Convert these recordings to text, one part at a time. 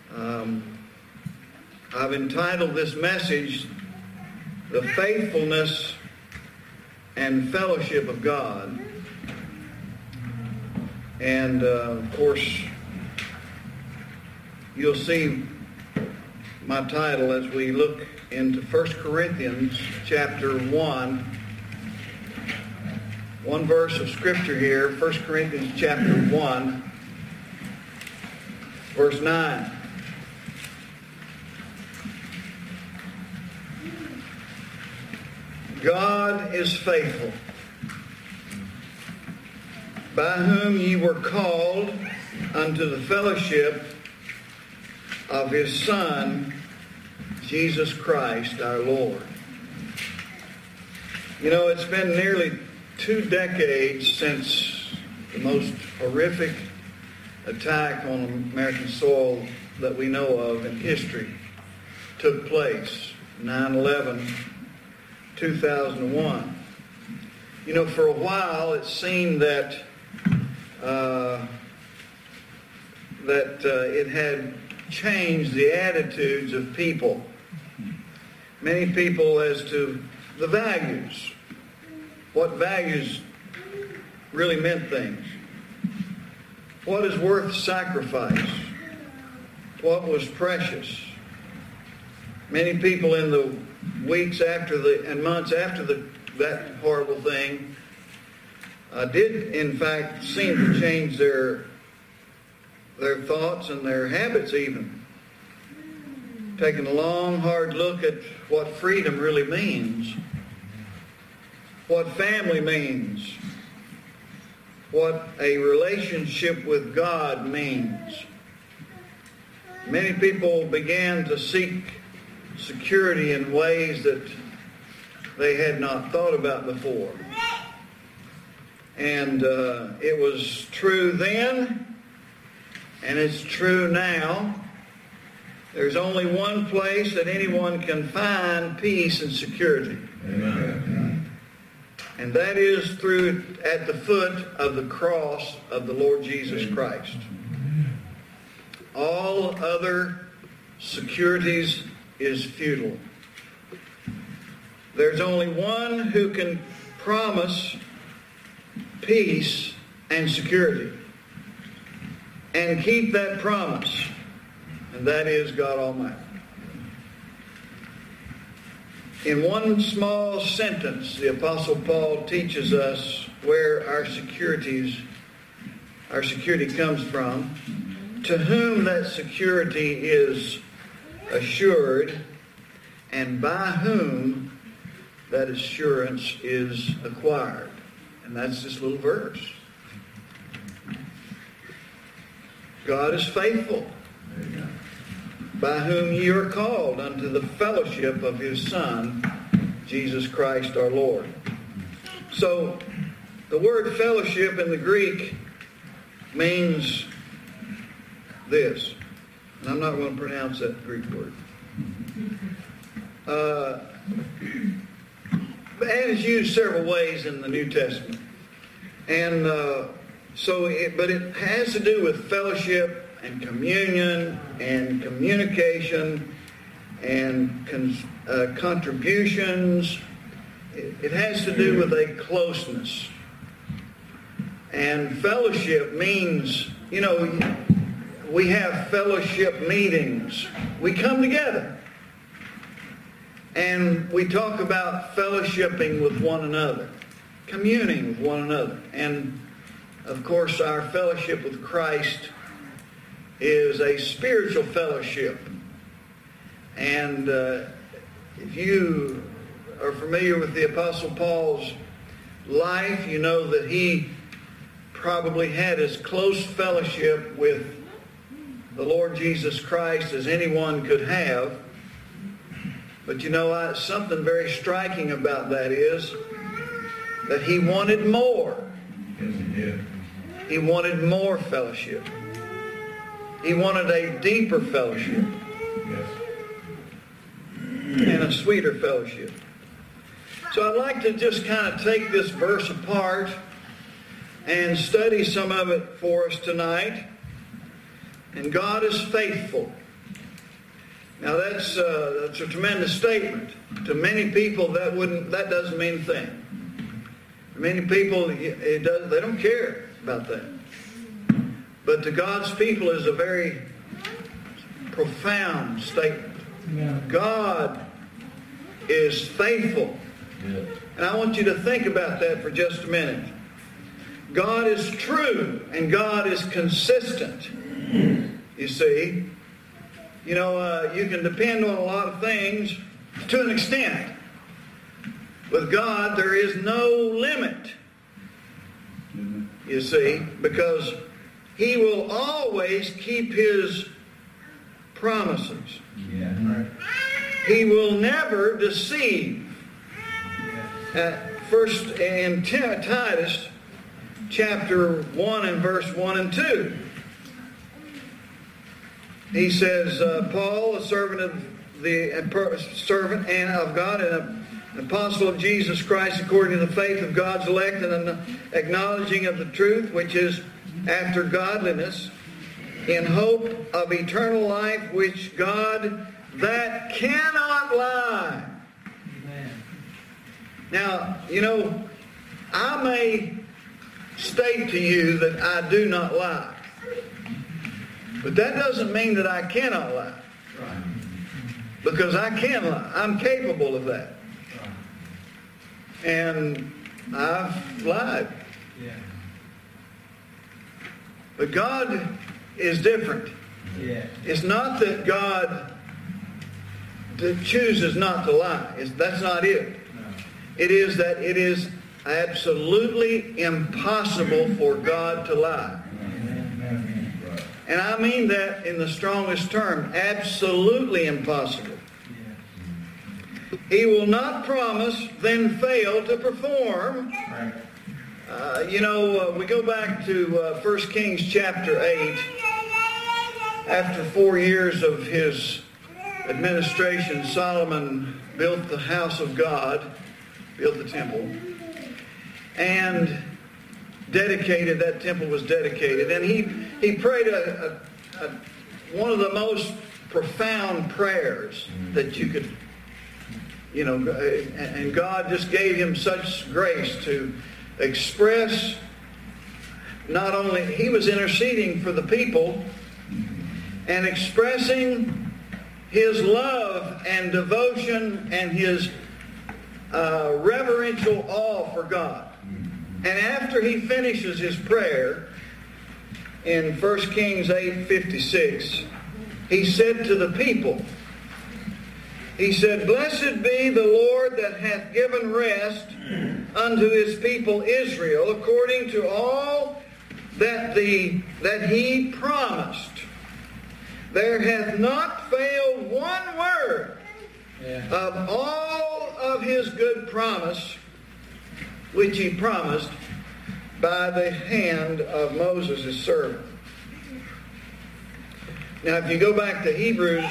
I've entitled this message, The Faithfulness and Fellowship of God. And, of course, you'll see my title as we look into 1 Corinthians chapter 1. One verse of Scripture here, 1 Corinthians chapter 1, verse 9. God is faithful, by whom ye were called unto the fellowship of His Son, Jesus Christ our Lord. You know, it's been nearly 2 decades since the most horrific attack on American soil that we know of in history took place, 9/11, 2001. You know, for a while it seemed that it had changed the attitudes of people. Many people as to the values. What values really meant things. What is worth sacrifice? What was precious? Many people in the weeks after and months after that horrible thing did in fact seem to change their thoughts and their habits even. Taking a long, hard look at what freedom really means. What family means. What a relationship with God means. Many people began to seek security in ways that they had not thought about before. And it was true then, and it's true now. There's only one place that anyone can find peace and security. Amen. And that is at the foot of the cross of the Lord Jesus Christ. All other securities is futile. There's only one who can promise peace and security and keep that promise, and that is God Almighty. In one small sentence, the Apostle Paul teaches us where our security comes from, to whom that security is assured, and by whom that assurance is acquired. And that's this little verse. God is faithful, by whom ye are called unto the fellowship of His Son, Jesus Christ our Lord. So, the word fellowship in the Greek means this. And I'm not going to pronounce that Greek word. And it's used several ways in the New Testament. And but it has to do with fellowship and communion and communication and contributions. It has to do with a closeness. And fellowship means, you know, we have fellowship meetings. We come together. And we talk about fellowshipping with one another. Communing with one another. And, of course, our fellowship with Christ is a spiritual fellowship. And if you are familiar with the Apostle Paul's life, you know that he probably had as close fellowship with the Lord Jesus Christ as anyone could have. But you know, something very striking about that is that he wanted more. Yes, he did. He wanted more fellowship. He wanted a deeper fellowship. Yes. And a sweeter fellowship. So I'd like to just kind of take this verse apart and study some of it for us tonight. And God is faithful. Now that's a tremendous statement. To many people, that doesn't mean a thing. Many people, they don't care about that. But to God's people is a very profound statement. Yeah. God is faithful. Yeah. And I want you to think about that for just a minute. God is true and God is consistent. You see, you can depend on a lot of things to an extent. With God, there is no limit. You see, because He will always keep His promises. Yeah. Right. He will never deceive. First in Titus chapter 1 and verse 1 and 2. He says, Paul, a servant and of God and an apostle of Jesus Christ according to the faith of God's elect and an acknowledging of the truth which is after godliness, in hope of eternal life which God that cannot lie. Amen. Now, I may state to you that I do not lie. But that doesn't mean that I cannot lie. Right. Because I can lie. I'm capable of that. Right. And I've lied. Yeah. But God is different. Yeah. It's not that God chooses not to lie. That's not it. No. It is that it is absolutely impossible for God to lie. Amen. Right. And I mean that in the strongest term. Absolutely impossible. Yeah. He will not promise, then fail to perform. Right. We go back to 1 Kings chapter 8. After 4 years of his administration, Solomon built the house of God, built the temple, and that temple was dedicated. And he prayed one of the most profound prayers that you could, and God just gave him such grace to express. Not only he was interceding for the people and expressing his love and devotion and his reverential awe for God. And after he finishes his prayer in 1 Kings 8:56, he said to the people, he said, "Blessed be the Lord that hath given rest unto his people Israel, according to all that he promised. There hath not failed one word of all of his good promise, which he promised by the hand of Moses his servant." Now, if you go back to Hebrews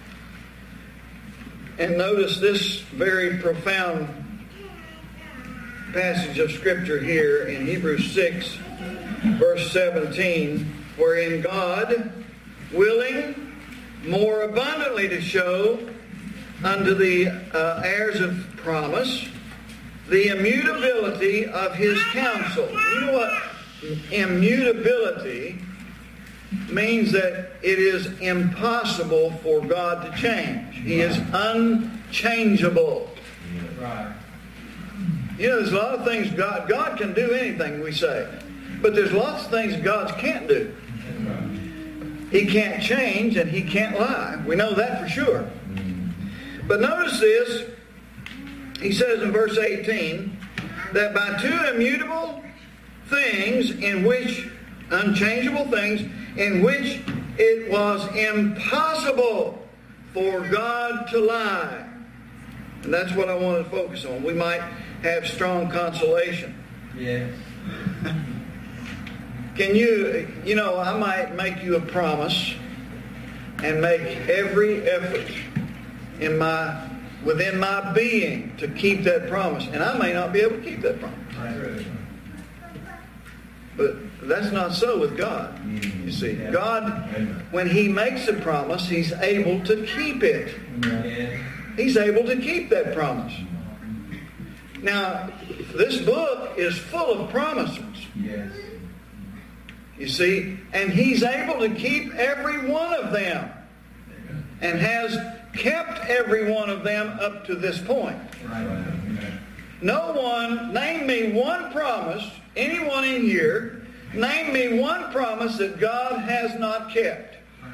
and notice this very profound passage of Scripture here in Hebrews 6, verse 17, wherein God, willing more abundantly to show unto the heirs of promise the immutability of his counsel. You know what immutability means? That it is impossible for God to change. He is unchangeable. Right. There's a lot of things God can do anything, we say. But there's lots of things God can't do. He can't change and he can't lie. We know that for sure. But notice this. He says in verse 18 that by two immutable things unchangeable things, in which it was impossible for God to lie. And that's what I want to focus on. We might have strong consolation. Yes. Can I might make you a promise and make every effort within my being to keep that promise. And I may not be able to keep that promise. Right. But That's not so with God. You see, Yeah. God, Amen. when He makes a promise, He's able to keep it. Yes. He's able to keep that promise. Now, this book is full of promises. Yes. You see, and He's able to keep every one of them, and has kept every one of them up to this point. Right. Amen. No one, name me one promise, anyone in here, name me one promise that God has not kept.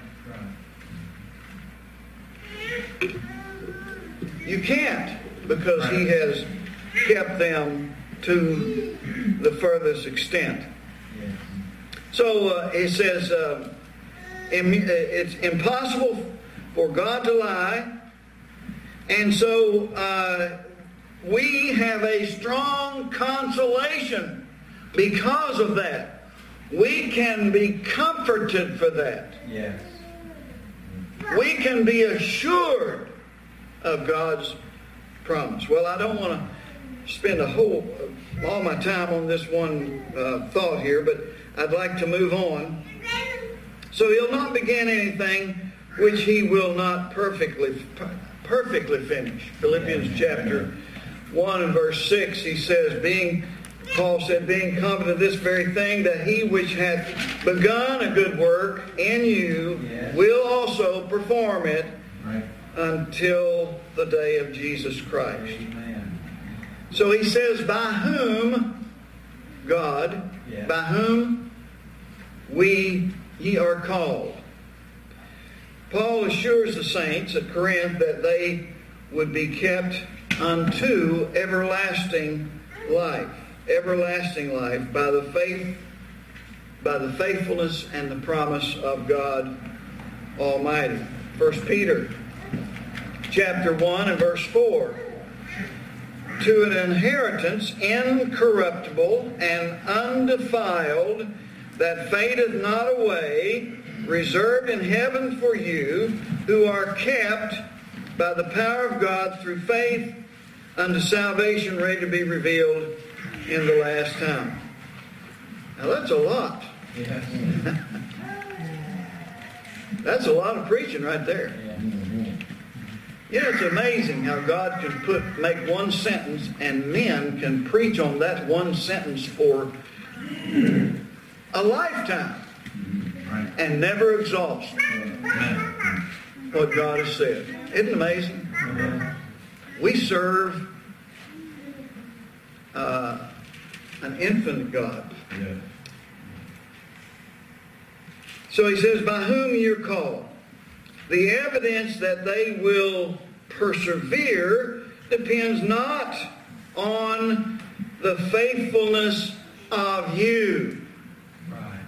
Right. You can't, because He has kept them to the furthest extent. Yes. So it says, it's impossible for God to lie. And so we have a strong consolation because of that. We can be comforted for that. Yes. We can be assured of God's promise. Well, I don't want to spend all my time on this one thought here, but I'd like to move on. So He'll not begin anything which He will not perfectly finish. Philippians chapter 1 and verse 6, he says, Paul said, being confident of this very thing, that He which hath begun a good work in you will also perform it Right. until the day of Jesus Christ. Amen. So he says, by whom, God, Yeah. by whom ye are called. Paul assures the saints at Corinth that they would be kept unto everlasting life by the faithfulness and the promise of God Almighty. 1 Peter chapter 1 and verse 4. To an inheritance incorruptible and undefiled, that fadeth not away, reserved in heaven for you, who are kept by the power of God through faith unto salvation, ready to be revealed in the last time. Now that's a lot. Yes. That's a lot of preaching right there. Yes. You know, it's amazing how God can make one sentence, and men can preach on that one sentence for a lifetime Right. and never exhaust Amen. what God has said. Isn't it amazing? We serve an infinite God. Yes. So he says, by whom you're called. The evidence that they will persevere depends not on the faithfulness of you. Right.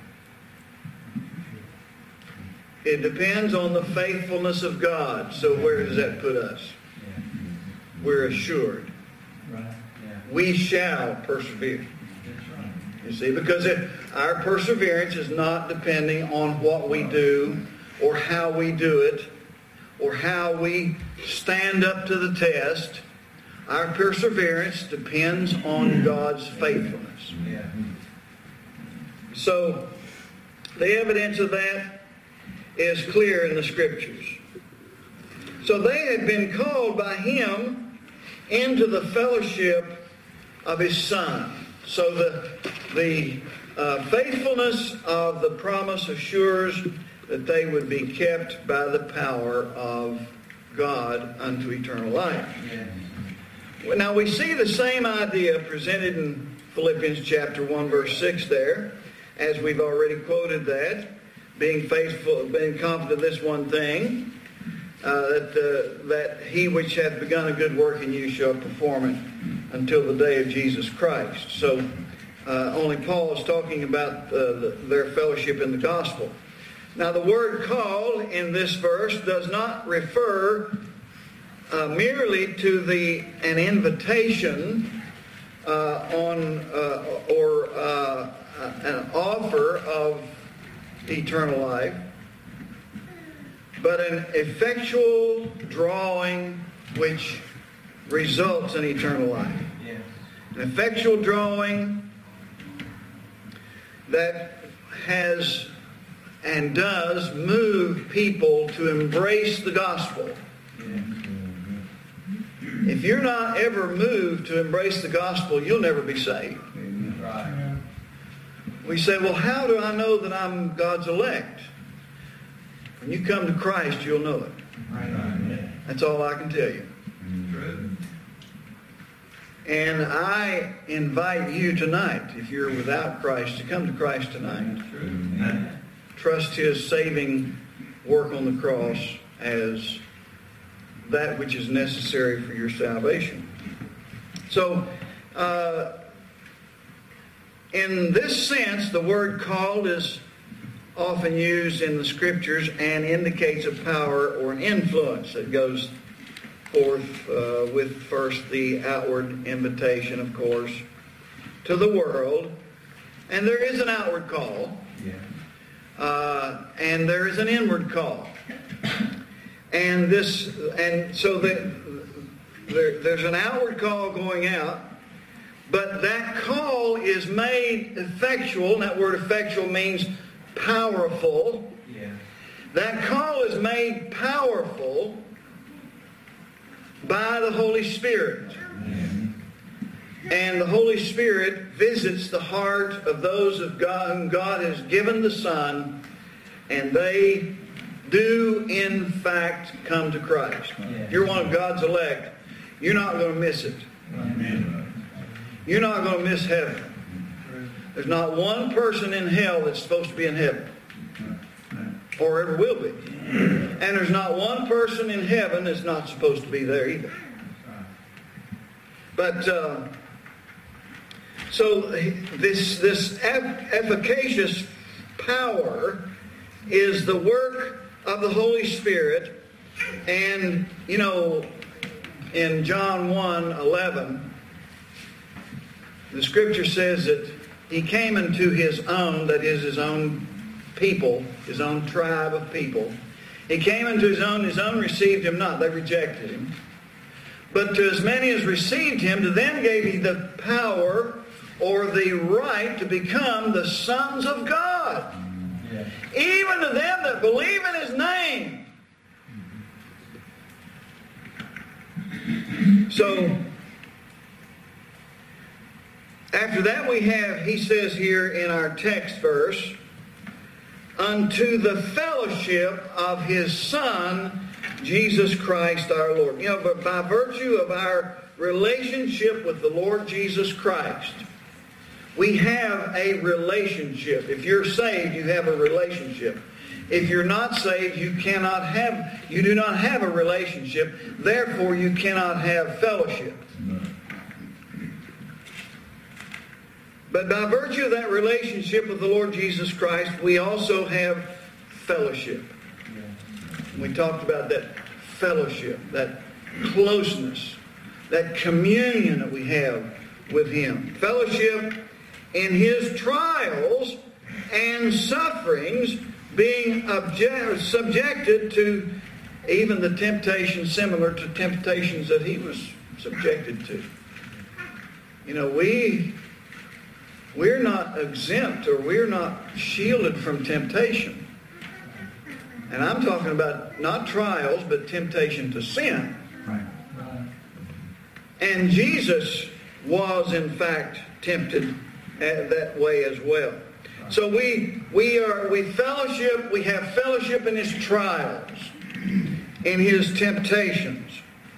It depends on the faithfulness of God. So where does that put us? Yeah. We're assured. Right. Yeah. We shall persevere. That's right. You see, because our perseverance is not depending on what we do or how we do it or how we stand up to the test. Our perseverance depends on God's faithfulness. Yeah. So, the evidence of that is clear in the Scriptures. So they had been called by Him into the fellowship of His Son. So the faithfulness of the promise assures that they would be kept by the power of God unto eternal life. Yes. Now we see the same idea presented in Philippians chapter 1 verse 6 there, as we've already quoted that, being faithful, being confident of this one thing, that He which hath begun a good work in you shall perform it until the day of Jesus Christ. So only Paul is talking about their fellowship in the gospel. Now the word call in this verse does not refer merely to an invitation or an offer of eternal life, but an effectual drawing which results in eternal life. Yes. An effectual drawing that has and does move people to embrace the gospel. If you're not ever moved to embrace the gospel, you'll never be saved. Right. We say, well, how do I know that I'm God's elect? When you come to Christ, you'll know it. Right. That's all I can tell you. True. And I invite you tonight, if you're without Christ, to come to Christ tonight. True. Trust His saving work on the cross as that which is necessary for your salvation. So, in this sense, the word called is often used in the Scriptures and indicates a power or an influence that goes forth with first the outward invitation, of course, to the world. And there is an outward call. And there is an inward call. And so there's an outward call going out, but that call is made effectual, and that word effectual means powerful. Yeah. That call is made powerful by the Holy Spirit. And the Holy Spirit visits the heart of those of God whom God has given the Son, and they do in fact come to Christ. Yeah. You're one of God's elect. You're not going to miss it. You're not going to miss heaven. There's not one person in hell that's supposed to be in heaven, or ever will be. And there's not one person in heaven that's not supposed to be there either. But so this efficacious power is the work of the Holy Spirit. And, you know, in John 1:11, the Scripture says that He came into His own, that is His own people, His own tribe of people. He came into His own received Him not. They rejected Him. But to as many as received Him, to them gave He the power or the right to become the sons of God. Yeah. Even to them that believe in His name. So, after that we have, he says here in our text verse, unto the fellowship of His Son, Jesus Christ our Lord. You know, but by virtue of our relationship with the Lord Jesus Christ, we have a relationship. If you're saved, you have a relationship. If you're not saved, you do not have a relationship. Therefore, you cannot have fellowship. But by virtue of that relationship with the Lord Jesus Christ, we also have fellowship. We talked about that fellowship, that closeness, that communion that we have with Him. Fellowship in His trials and sufferings, being subjected to even the temptations similar to temptations that He was subjected to. You know, we're not exempt, or we're not shielded from temptation. And I'm talking about not trials, but temptation to sin. Right. And Jesus was, in fact, tempted that way as well. So we fellowship, we have fellowship in His trials, in His temptations.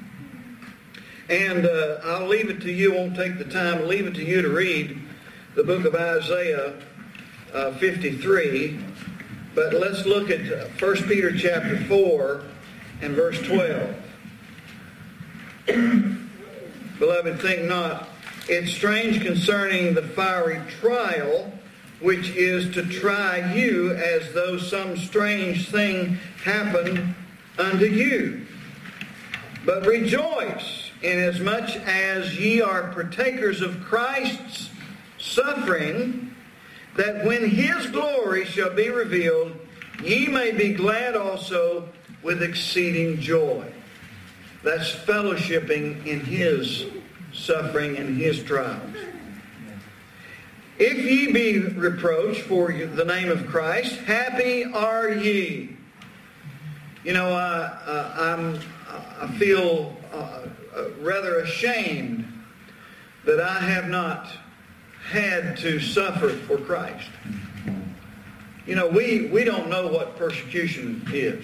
And I'll leave it to you, won't take the time, I'll leave it to you to read the book of Isaiah 53. But let's look at 1 Peter chapter 4 and verse 12. Beloved, think not it's strange concerning the fiery trial, which is to try you as though some strange thing happened unto you. But rejoice, inasmuch as ye are partakers of Christ's suffering, that when His glory shall be revealed, ye may be glad also with exceeding joy. That's fellowshipping in His suffering and His trials. If ye be reproached for the name of Christ, happy are ye. You know, I feel rather ashamed that I have not had to suffer for Christ. You know, we don't know what persecution is.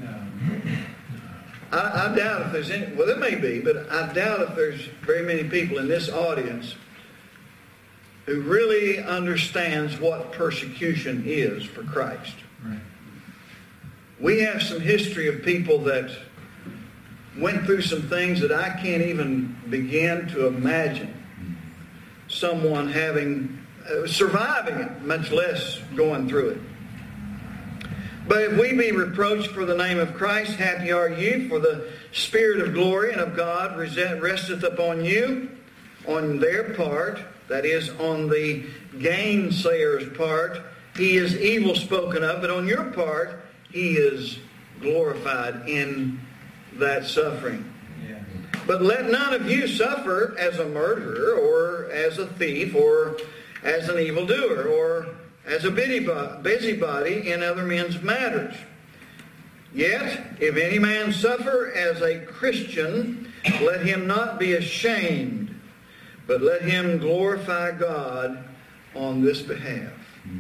I doubt if there's any, well, there may be, but I doubt if there's very many people in this audience who really understands what persecution is for Christ. Right. We have some history of people that went through some things that I can't even begin to imagine someone having, surviving it, much less going through it. But if we be reproached for the name of Christ, happy are you, for the Spirit of glory and of God resteth upon you, on their part, that is, on the gainsayer's part. He is evil spoken of, but on your part, he is glorified in that suffering. Yeah. But let none of you suffer as a murderer, or as a thief, or as an evildoer, or as a busybody in other men's matters. Yet, if any man suffer as a Christian, let him not be ashamed, but let him glorify God on this behalf.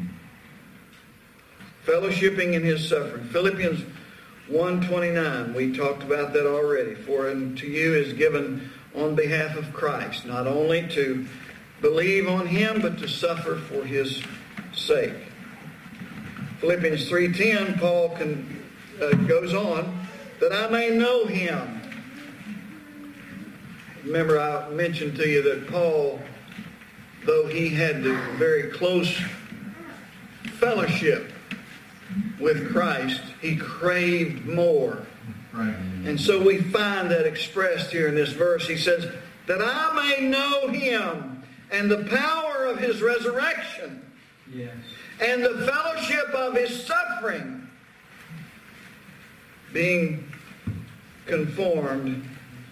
Fellowshipping in his suffering. Philippians 1:29, we talked about that already. For unto you is given on behalf of Christ, not only to believe on him, but to suffer for his sake. Philippians 3:10, Paul goes on, that I may know him. Remember, I mentioned to you that Paul, though he had the very close fellowship with Christ, he craved more. Right. And so we find that expressed here in this verse. He says, that I may know him and the power of his resurrection. Yes. And the fellowship of his suffering, being conformed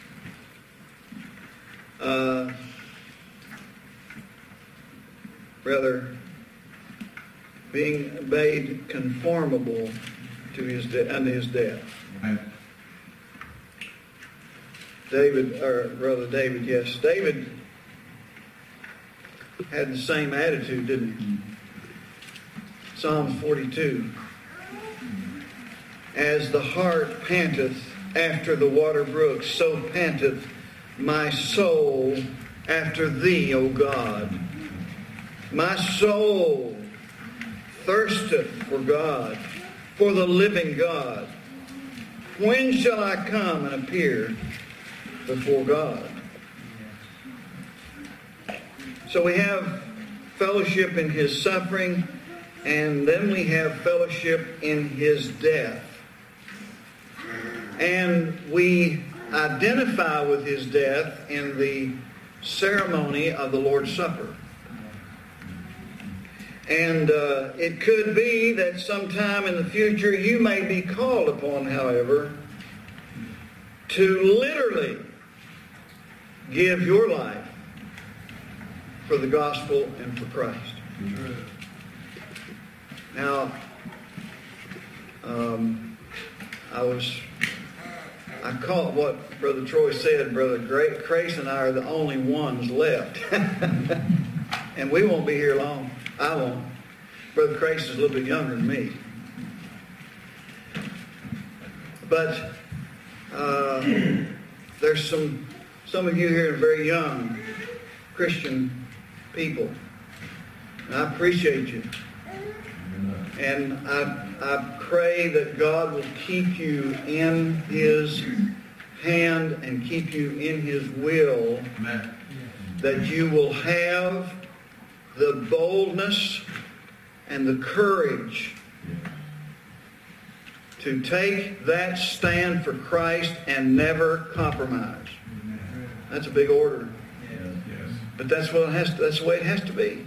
being made conformable to unto his death. Right. David had the same attitude, didn't he? Psalms 42. As the hart panteth after the water brooks, so panteth my soul after thee, O God. My soul thirsteth for God, for the living God. When shall I come and appear before God? So we have fellowship in his suffering, and then we have fellowship in his death. And we identify with his death in the ceremony of the Lord's Supper. And it could be that sometime in the future you may be called upon, however, to literally give your life for the gospel and for Christ. True. Now, I caught what Brother Troy said. Brother Grace and I are the only ones left. And we won't be here long. I won't. Brother Grace is a little bit younger than me. But there's some of you here are very young Christian people. And I appreciate you. And I pray that God will keep you in his hand and keep you in his will. Amen. That you will have the boldness and the courage to take that stand for Christ and never compromise. That's a big order. Yes. But that's the way it has to be.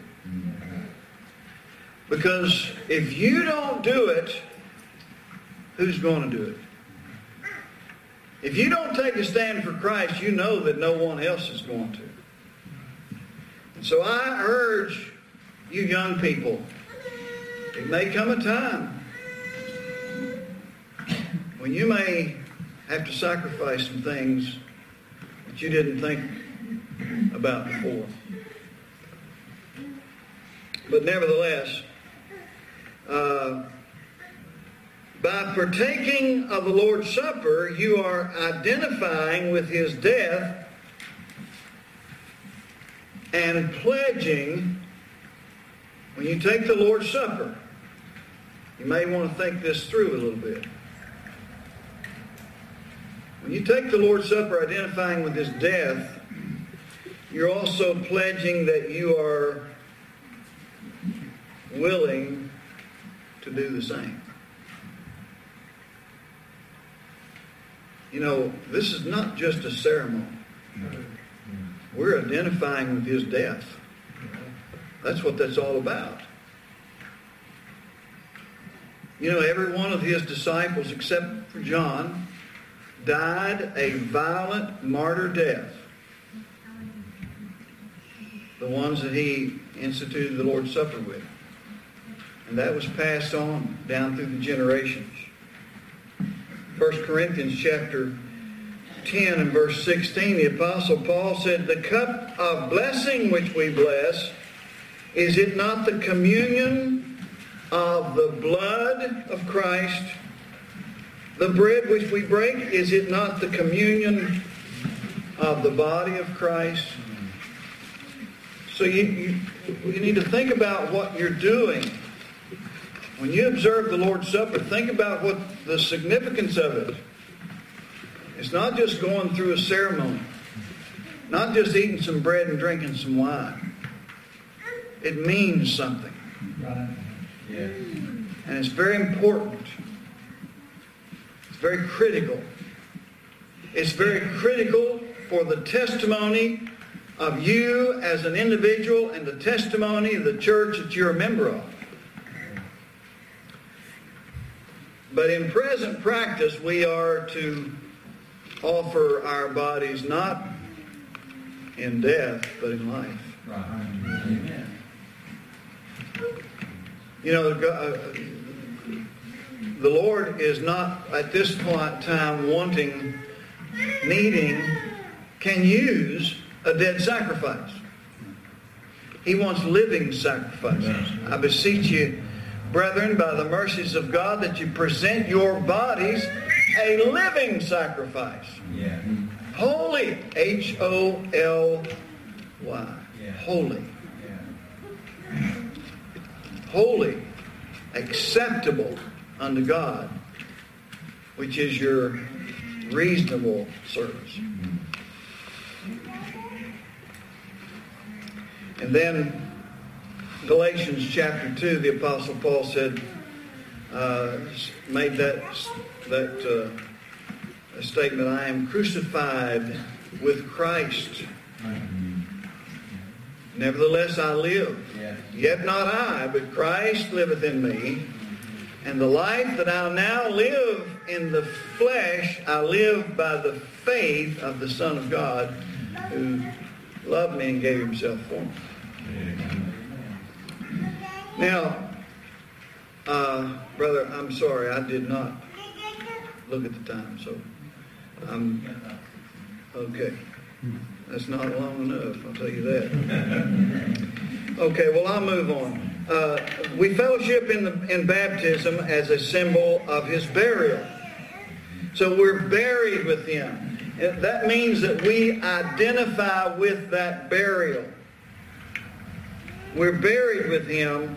Because if you don't do it, who's going to do it? If you don't take a stand for Christ, you know that no one else is going to. And so I urge you young people, it may come a time when you may have to sacrifice some things that you didn't think about before. But nevertheless, by partaking of the Lord's Supper, you are identifying with His death and pledging. When you take the Lord's Supper, you may want to think this through a little bit. When you take the Lord's Supper identifying with His death, you're also pledging that you are willing to do the same. You know, this is not just a ceremony. We're identifying with His death. That's what that's all about. You know, every one of His disciples, except for John, died a violent martyr death. The ones that He instituted the Lord's Supper with. And that was passed on down through the generations. 1 Corinthians chapter 10 and verse 16, the Apostle Paul said, "The cup of blessing which we bless, is it not the communion of the blood of Christ? The bread which we break, is it not the communion of the body of Christ?" So you need to think about what you're doing. When you observe the Lord's Supper, think about what the significance of it. It's not just going through a ceremony. Not just eating some bread and drinking some wine. It means something. Right. Yes. And it's very important. It's very critical. It's very critical for the testimony of you as an individual and the testimony of the church that you're a member of. But in present practice, we are to offer our bodies not in death, but in life. Right. Amen. You know, the Lord is not at this point in time can use a dead sacrifice. He wants living sacrifices. I beseech you, brethren, by the mercies of God, that you present your bodies a living sacrifice. Yeah. Holy. Holy. Yeah. Holy. Yeah. Holy. Acceptable unto God, which is your reasonable service. And then Galatians chapter 2, the Apostle Paul said, made that statement, "I am crucified with Christ. Nevertheless I live. Yeah. Yet not I, but Christ liveth in me. And the life that I now live in the flesh, I live by the faith of the Son of God, who loved me and gave Himself for me." Now, brother, I'm sorry, I did not look at the time, so I'm okay. That's not long enough, I'll tell you that. Okay, well, I'll move on. We fellowship in baptism as a symbol of His burial. So we're buried with Him. That means that we identify with that burial. We're buried with Him,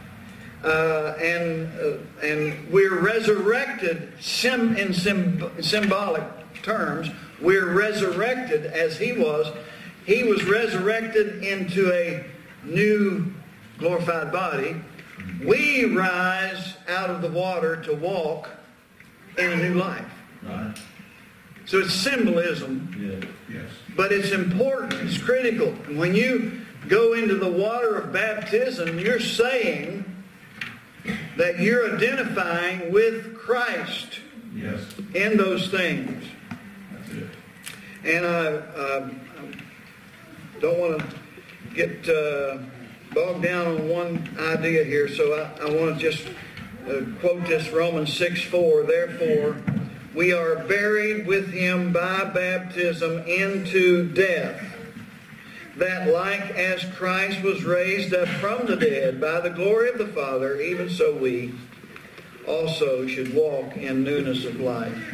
and we're resurrected in symbolic terms. We're resurrected as He was. He was resurrected into a new glorified body. We rise out of the water to walk in a new life. Right. So it's symbolism. Yeah. Yes. But it's important. It's critical. When you go into the water of baptism, you're saying that you're identifying with Christ. Yes. In those things. That's it. And I don't want to get bogged down on one idea here, so I want to just quote this Romans 6:4. Therefore, we are buried with him by baptism into death, that like as Christ was raised up from the dead by the glory of the Father, even so we also should walk in newness of life.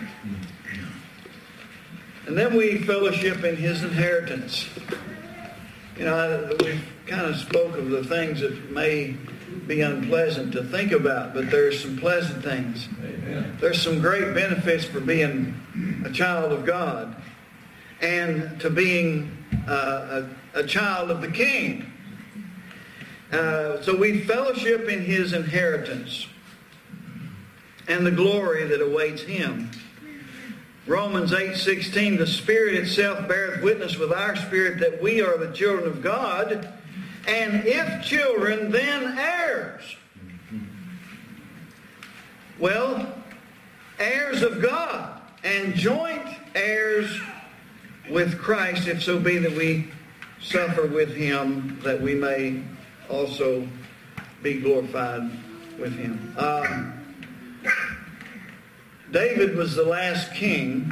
And then we fellowship in his inheritance. You know, we've kind of spoke of the things that may be unpleasant to think about, but there's some pleasant things. Amen. There's some great benefits for being a child of God and to being a child of the King. So we fellowship in his inheritance and the glory that awaits him. Romans 8:16, the Spirit itself beareth witness with our spirit that we are the children of God, and if children, then heirs. Well, heirs of God, and joint heirs with Christ, if so be that we suffer with him, that we may also be glorified with him. David was the last king,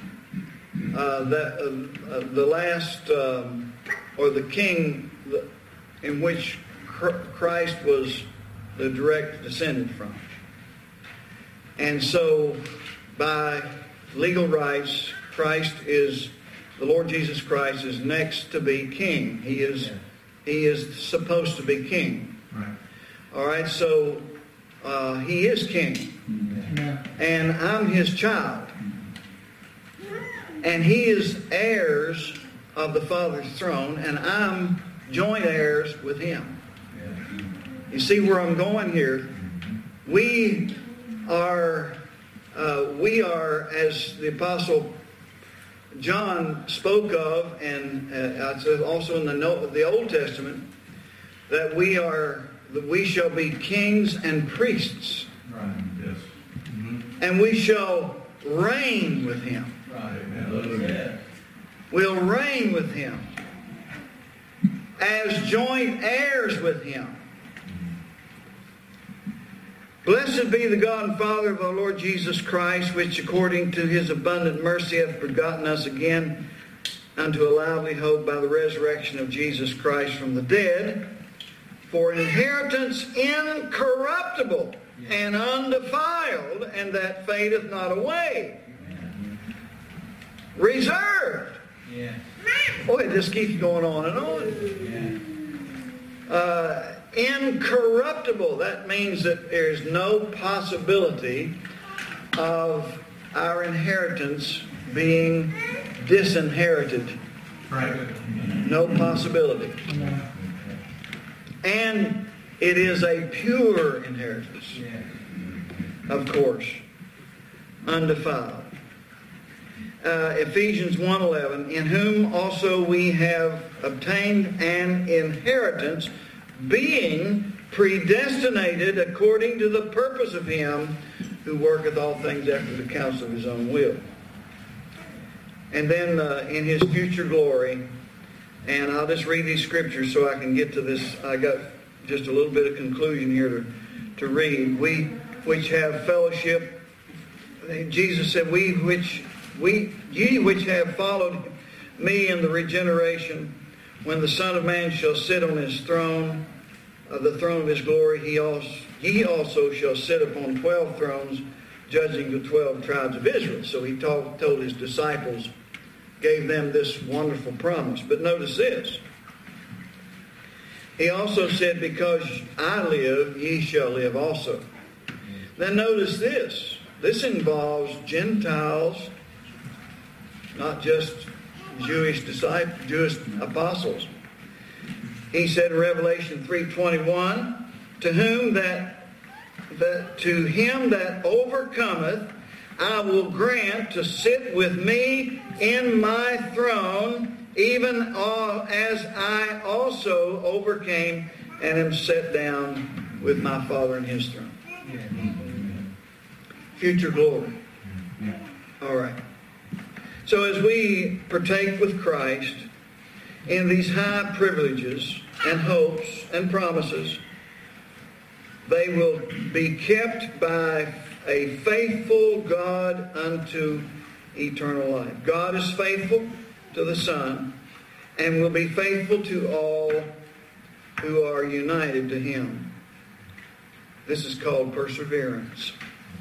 the king in which Christ was the direct descendant from. And so, by legal rights, the Lord Jesus Christ is next to be king. He is supposed to be king. Right. All right, so he is king. And I'm his child. And he is heirs of the Father's throne, and I'm joint heirs with him. You see where I'm going here? We are, as the Apostle John spoke of, and also in the Old Testament, that we shall be kings and priests. Right. Yes. And we shall reign with him. Right. Hallelujah. We'll reign with him as joint heirs with him. Blessed be the God and Father of our Lord Jesus Christ, which according to his abundant mercy hath begotten us again unto a lively hope by the resurrection of Jesus Christ from the dead, for an inheritance incorruptible and undefiled, and that fadeth not away. Reserved. Yeah. Boy, it just keeps going on and on. Incorruptible. That means that there's no possibility of our inheritance being disinherited. Right. No possibility. And it is a pure inheritance. Of course. Undefiled. Ephesians 1:11, in whom also we have obtained an inheritance, being predestinated according to the purpose of him who worketh all things after the counsel of his own will. And then in his future glory, and I'll just read these scriptures so I can get to this. I got just a little bit of conclusion here to read. We which have fellowship, Jesus said, ye which have followed me in the regeneration, when the Son of Man shall sit on his throne, the throne of his glory, he also shall sit upon 12 thrones, judging the 12 tribes of Israel. So he told his disciples, gave them this wonderful promise. But notice this. He also said, because I live, ye shall live also. Then notice this. This involves Gentiles, not just Jewish apostles. He said in Revelation 3:21, to him that overcometh, I will grant to sit with me in my throne, even as I also overcame and am set down with my Father in his throne. Future glory. All right. So as we partake with Christ in these high privileges and hopes and promises, they will be kept by a faithful God unto eternal life. God is faithful to the Son and will be faithful to all who are united to Him. This is called perseverance.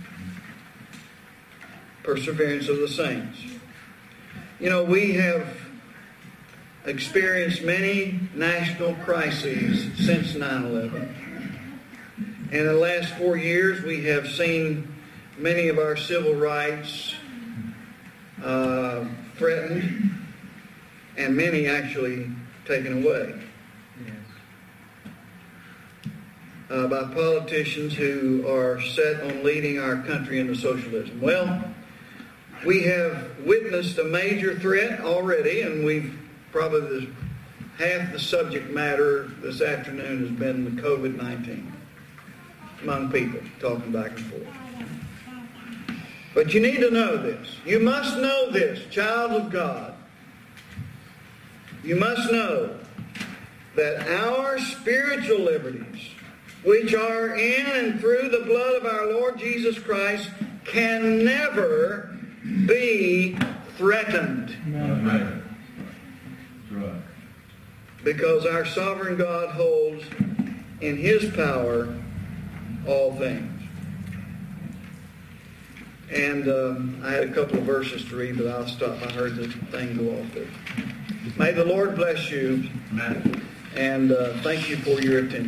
Perseverance of the saints. You know, we have experienced many national crises since 9/11. In the last 4 years, we have seen many of our civil rights threatened, and many actually taken away by politicians who are set on leading our country into socialism. Well, we have witnessed a major threat already, and we've probably half the subject matter this afternoon has been the COVID-19 among people, talking back and forth. But you need to know this. You must know this, child of God. You must know that our spiritual liberties, which are in and through the blood of our Lord Jesus Christ, can never be threatened. Amen. That's right. Because our sovereign God holds in His power all things. And I had a couple of verses to read, but I'll stop. I heard the thing go off there. May the Lord bless you. Amen. And thank you for your attention.